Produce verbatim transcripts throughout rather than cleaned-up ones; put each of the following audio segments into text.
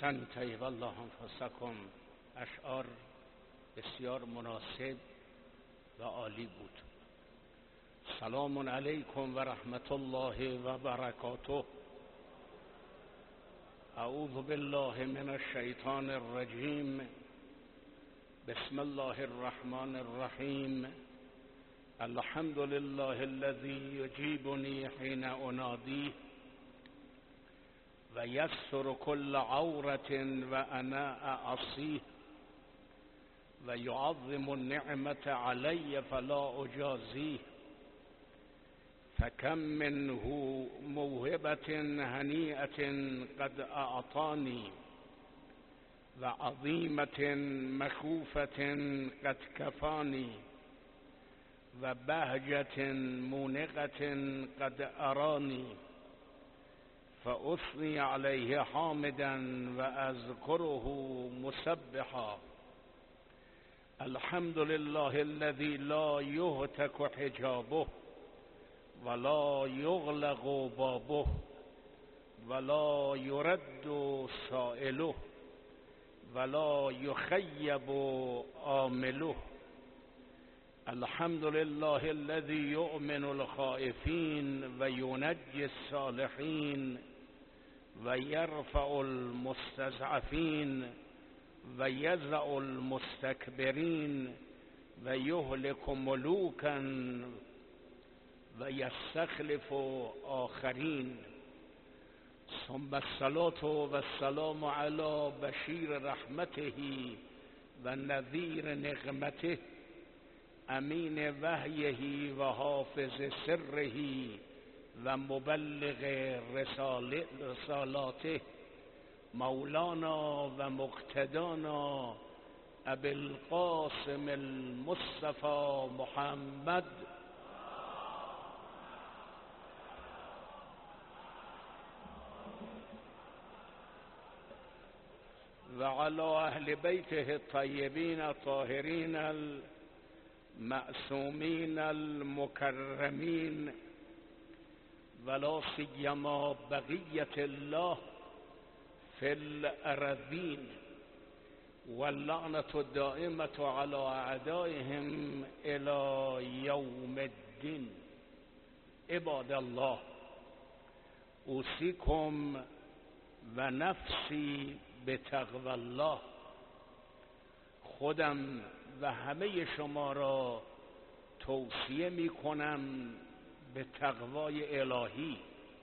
احسن طیب الله انفسکم. اشعار بسیار مناسب و عالی بود. سلام علیکم و رحمت الله و برکاته. اعوذ بالله من الشیطان الرجیم. بسم الله الرحمن الرحیم. الحمد لله الذي يجيبني حين اناديه و یستر كل عورة و انا اعصيه و يعظم النعمة علي فلا اجازيه فكم منه موهبة هنيئة قد اعطاني و عظيمة مخوفة قد كفاني و بهجة مونقة قد اراني فأثني عليه حامدا وأذكره مسبحا. الحمد لله الذي لا يهتك حجابه ولا يغلق بابه ولا يرد سائله ولا يخيب عامله. الحمد لله الذي يؤمن الخائفين وينجي الصالحين ويرفع المستضعفين ويذع المستكبرين ويهلك ملوكا ويستخلف آخرين. ثم الصلاة والسلام على بشير رحمته ونذير نقمته امین وحیه و حافظ سره و مبلغ رسالاته مولانا و مقتدانا ابی القاسم المصطفى محمد و علی اهل بیته الطیبین الطاهرین معصومین المکرمین ولا سیما بقیت الله فی الارضین واللعنة الدائمة على اعدائهم الى یوم الدین. عباد الله، اوصیکم و نفسی بتقوی الله. خودم و همه شما را توصیه می کنم به تقوای الهی.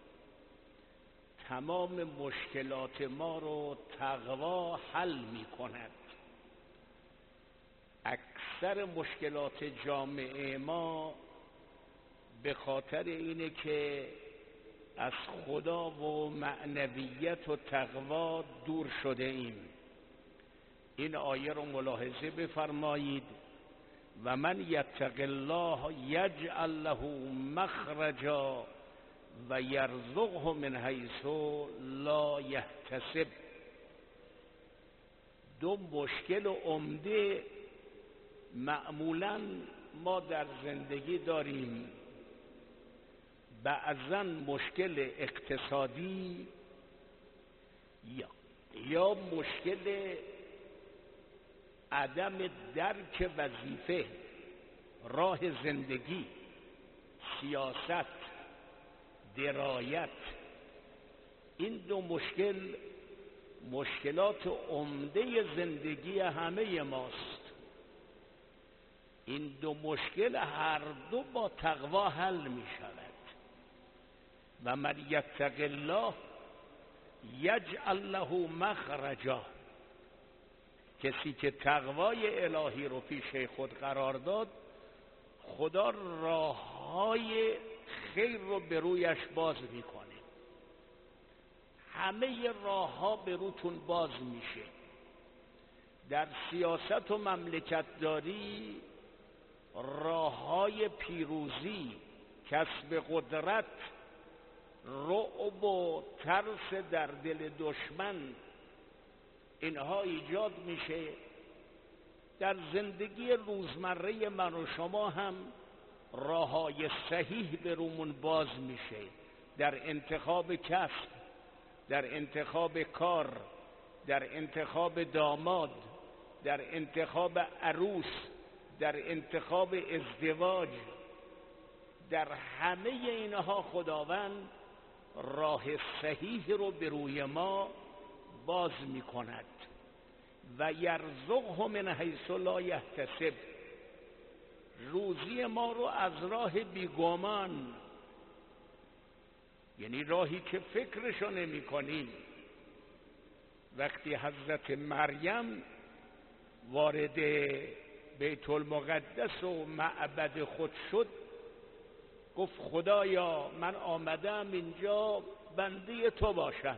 تمام مشکلات ما رو تقوا حل می کند. اکثر مشکلات جامعه ما به خاطر اینه که از خدا و معنویت و تقوا دور شده ایم. این آیه رو ملاحظه بفرمایید. و من یتق الله یجعل له مخرجا و یرزقه من حیث لا یحتسب. دو مشکل عمده معمولا ما در زندگی داریم. بعضا مشکل اقتصادی یا یا مشکل عدم درک وظیفه، راه زندگی، سیاست، درایت. این دو مشکل مشکلات عمده زندگی همه ماست. این دو مشکل هر دو با تقوا حل می شود. و من یتق الله یجعل له مخرجا. کسی که تقوای الهی رو پیش خود قرار داد، خدا راههای خیر رو به رویش باز میکنه. همه راهها به روتون باز میشه. در سیاست و مملکت داری راههای پیروزی، کسب قدرت، رعب و ترس در دل دشمن، اینها ایجاد میشه. در زندگی روزمره من و شما هم راههای صحیح به رومون باز میشه. در انتخاب کسب، در انتخاب کار، در انتخاب داماد، در انتخاب عروس، در انتخاب ازدواج، در همه اینها خداوند راه صحیح رو به روی ما باز می کند و یرزقه من حیث لا یحتسب، روزی ما رو از راه بیگمان، یعنی راهی که فکرشو نمی کنیم. وقتی حضرت مریم وارد بیت المقدس و معبد خود شد، گفت خدایا من آمدم اینجا بنده تو باشم،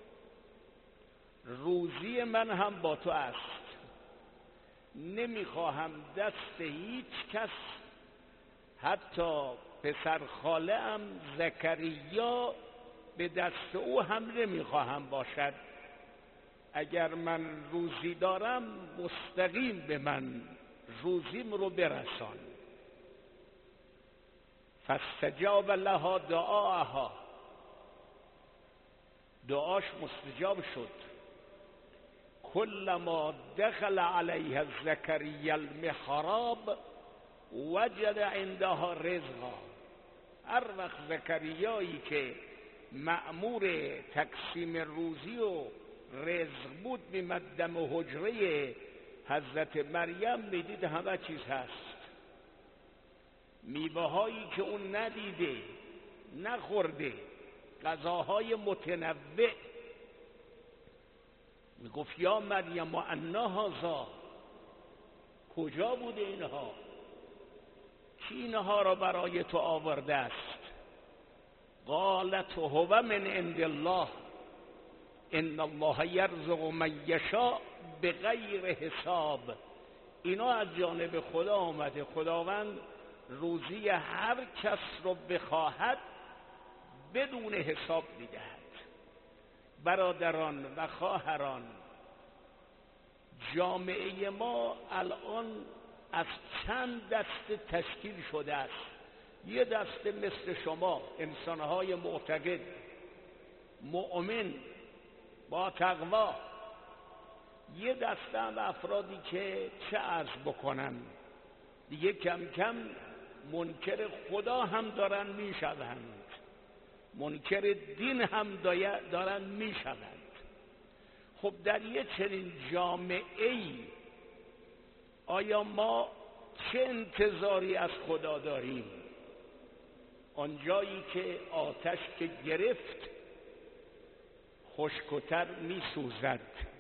روزی من هم با تو است، نمیخواهم دست هیچ کس، حتی پسر خاله ام زکریا به دست او هم نمیخواهم باشد. اگر من روزی دارم مستقیم به من روزیم رو برسان. فاستجاب لها دعاها، دعاش مستجاب شد. کلما دخل علیها زکریا المحراب وجد عندها رزقا، هر وقت زکریایی که مأمور تقسیم روزی و رزق بود میمد دم حجره حضرت مریم، میدید همه چیز هست، میوه هایی که اون ندیده نخورده، غذاهای متنوع. میگفت یا مریم انا هذا، کجا بوده اینها؟ کی اینها را برای تو آورده است؟ قالت هو من عند الله ان الله یرزق من یشاء بغیر حساب. اینا از جانب خدا آمده، خداوند روزی هر کس رو بخواهد بدون حساب میدهد. برادران و خواهران، جامعه ما الان از چند دسته تشکیل شده است. یه دسته مثل شما، انسانهای معتقد، مؤمن، با تقوا. یه دسته هم افرادی که چه عرض بکنن دیگه کم کم منکر خدا هم دارن میشوند، منکر دین هم دارن میشوند. خب در یه چنین جامعه ای آیا ما چه انتظاری از خدا داریم؟ آنجایی که آتش که گرفت خشک‌تر می سوزد.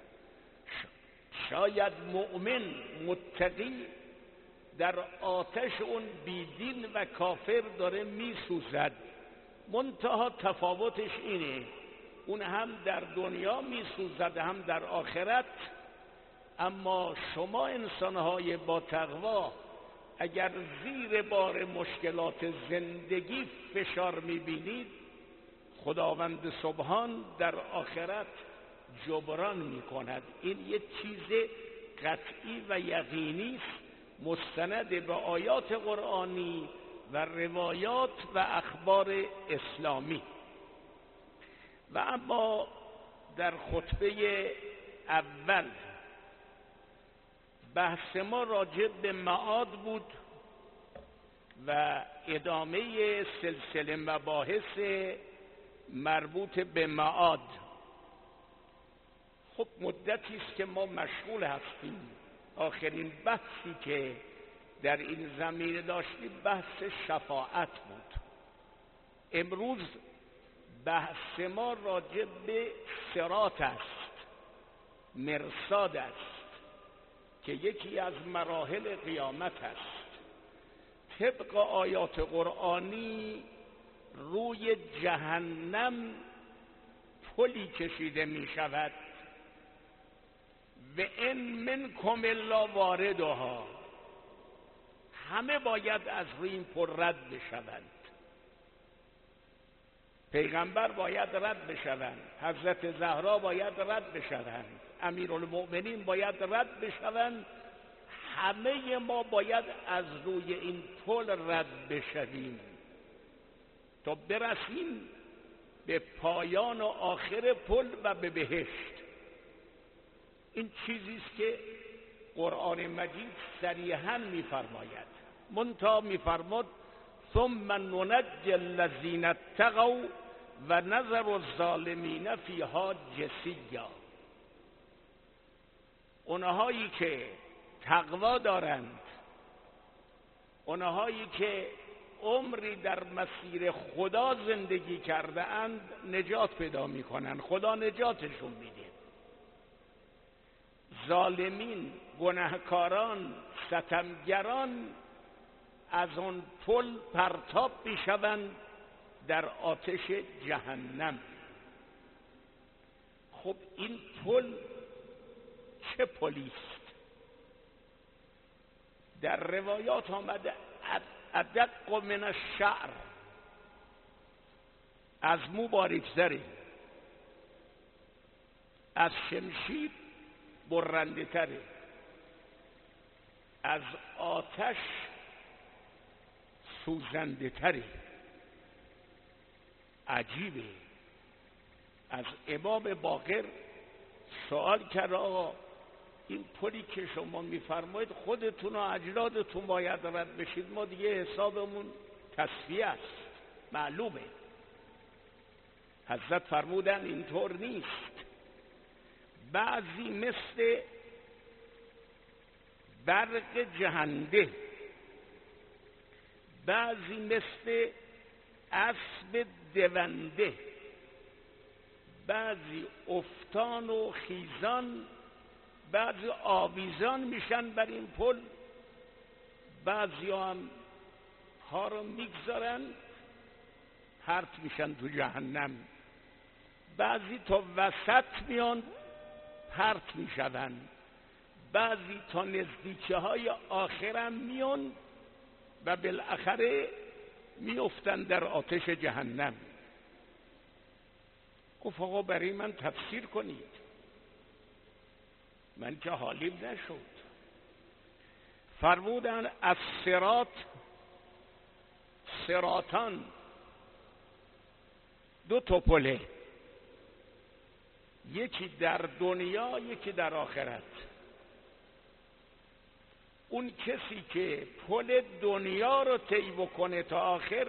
شاید مؤمن متقی در آتش اون بیدین و کافر داره می سوزد، منتها تفاوتش اینه، اون هم در دنیا می سوزد هم در آخرت. اما شما انسانهای با تقوا اگر زیر بار مشکلات زندگی فشار می بینید، خداوند سبحان در آخرت جبران می کند. این یک چیز قطعی و یقینی است، مستند به آیات قرآنی و روایات و اخبار اسلامی. و اما در خطبه اول بحث ما راجع به معاد بود و ادامه سلسله مباحث مربوط به معاد. خب مدتی است که ما مشغول هستیم. آخرین بحثی که در این زمینه داشتیم بحث شفاعت بود. امروز بحث ما راجع به صراط است، مرصاد است که یکی از مراحل قیامت است. طبق آیات قرآنی روی جهنم پلی کشیده می شود و ان منکم الا واردها، همه باید از روی این پل رد بشوند. پیغمبر باید رد بشوند، حضرت زهرا باید رد بشوند، امیرالمؤمنین باید رد بشوند، همه ما باید از روی این پل رد بشویم تا برسیم به پایان و آخر پل و به بهشت. این چیزی است که قرآن مجید صریحاً می‌فرماید. منتها می‌فرماد ثم ننجی الذین اتقوا و نذر الظالمین فیها جثیا. اونهایی که تقوا دارند، اونهایی که عمری در مسیر خدا زندگی کرده اند نجات پیدا میکنند، خدا نجاتشون میده. ظالمین، گناهکاران، ستمگران از اون پل پرتاب میشوند در آتش جهنم. خب این پل چه پلی است؟ در روایات آمده ادق من الشعر، از مو باریک‌تره، از شمشیر برنده تره، از آتش سوزنده تره. عجیبه. از امام باقر سوال کرد آقا این پلی که شما میفرمایید خودتون و اجدادتون باید رد بشید، ما دیگه حسابمون تصفیه است، معلومه. حضرت فرمودن اینطور نیست. بعضی مثل برق جهنده، بعضی مثل اسب دونده، بعضی افتان و خیزان، بعضی آویزان میشن بر این پل، بعضی هم ها رو میگذارن پرت میشن تو جهنم، بعضی تا وسط میان پرت میشون، بعضی تا نزدیکه های آخرم میان و بالاخره میافتن در آتش جهنم. گفت آقا برای من تفسیر کنید. من که حالیم نشد. فرمودن از صراط صراطان، دو تا پله، یکی در دنیا یکی در آخرت. اون کسی که پل دنیا رو طی بکنه تا آخر،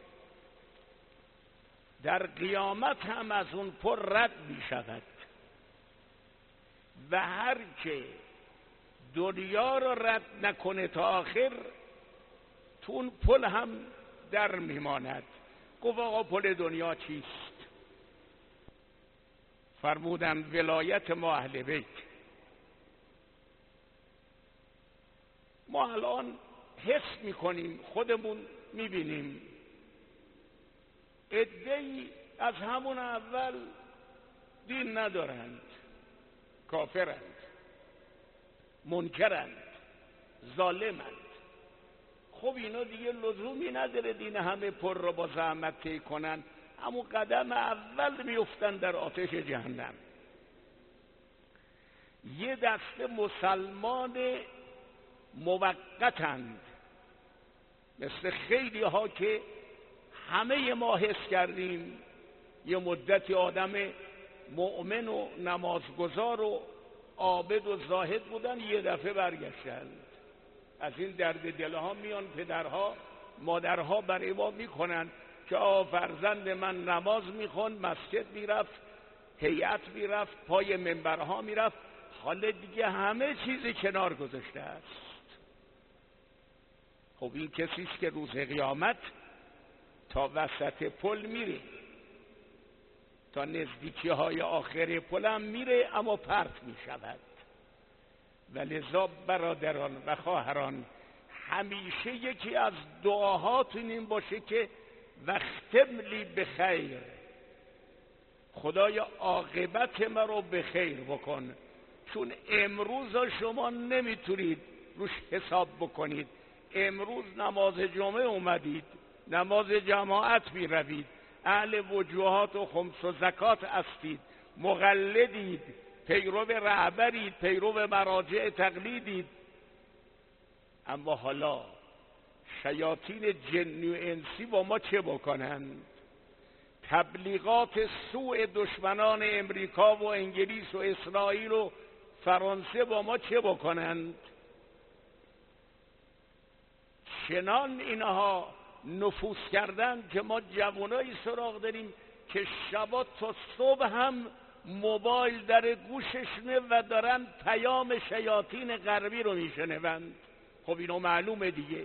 در قیامت هم از اون پل رد می شود و هر که دنیا رو رد نکنه تا آخر تو اون پل هم در میماند. گفت آقا پل دنیا چیست؟ فرمودن ولایت ما اهل بیت. ما الان حس میکنیم، خودمون میبینیم عده‌ای از همون اول دین ندارند، کافرند، منکرند، ظالمند. خب اینا دیگه لزومی نداره دین همه پر رو با زحمت طی کنن، همون قدم اول میفتن در آتش جهنم. یه دسته مسلمان موقتند، مثل خیلی ها که همه ما حس کردیم یه مدتی آدم مؤمن و نمازگزار و عابد و زاهد بودن، یه دفعه برگشتند. از این درد دلها میان پدرها مادرها برای ما میکنن که آ فرزند من نماز میخوند، مسجد میرفت، هیئت میرفت، پای منبرها میرفت، حالا دیگه همه چیزی کنار گذاشته است. خب این کسی است که روز قیامت تا وسط پل میره، تا نزدیکی های آخر پل هم میره اما پرت میشود. و لذا برادران و خواهران، همیشه یکی از دعاهاتون این باشه که وختم لی بخیر، خدایا عاقبت ما رو به خیر بکن. چون امروز شما نمیتونید روش حساب بکنید. امروز نماز جمعه اومدید، نماز جماعت میروید، اهل وجوهات و خمس و زکات هستید، مقلدید، پیرو رهبرید، پیرو مراجع تقلیدید، اما حالا شیاطین جنی و انسی با ما چه بکنند؟ تبلیغات سوء دشمنان امریکا و انگلیس و اسرائیل و فرانسه با ما چه بکنند؟ چنان اینها نفوذ کردند که ما جوانایی سراغ داریم که شبا تا صبح هم موبایل در گوششونه و دارن پیام شیاطین غربی رو میشنوند. خب اینو معلومه دیگه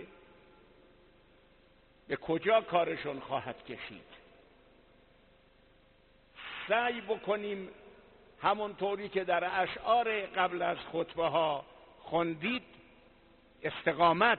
به کجا کارشون خواهد کشید. سعی بکنیم همونطوری که در اشعار قبل از خطبه ها خوندید، استقامت،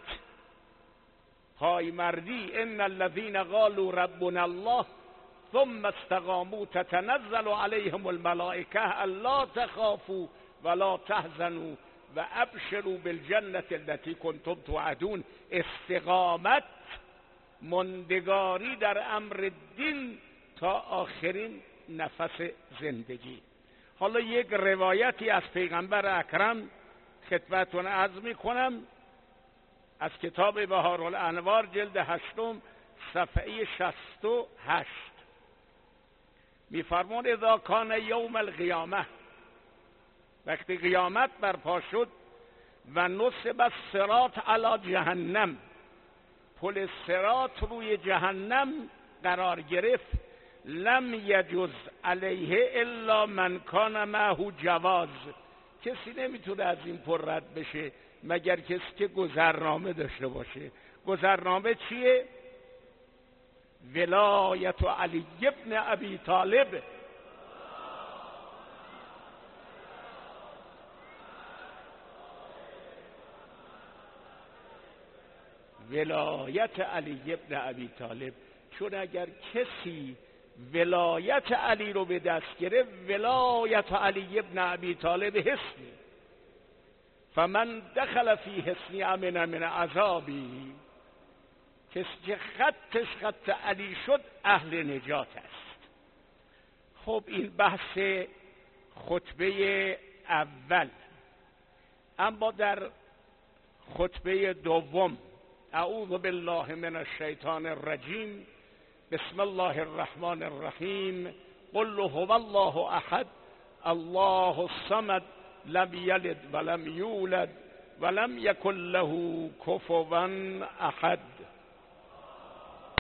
پایمردی. ان الذين قالوا ربنا الله ثم استقاموا تتنزل عليهم الملائكه الا تخافوا ولا تحزنوا و ابشروا بالجنة التي كنتم توعدون. استقامت، ماندگاری در امر دین تا آخرین نفس زندگی. حالا یک روایتی از پیغمبر اکرم خدمتتون عرض میکنم از کتاب بهارالانوار جلد هشتم صفحه شصت و هشت. میفرمون اذا کان یوم القیامه، وقتی قیامت برپا شد، و نصب الصراط علی جهنم، پل صراط روی جهنم قرار گرفت، لم یجز علیه الا من کان معه جواز، کسی نمیتونه از این پل رد بشه مگر کسی که گذرنامه داشته باشه. گذرنامه چیه؟ ولایت علی ابن ابی طالب. ولایت علی ابن ابی طالب، چون اگر کسی ولایت علی رو به دست گرفت، ولایت علی ابن ابی طالب حسنی، فمن دخل فی حسنی امن من عذابی، کسی که خطش خط علی شد اهل نجات است. خب این بحث خطبه اول. اما در خطبه دوم، اعوذ بالله من الشیطان الرجیم، بسم الله الرحمن الرحیم، قل هو الله احد الله الصمد لم یلد ولم یولد ولم یکن له کفوا احد.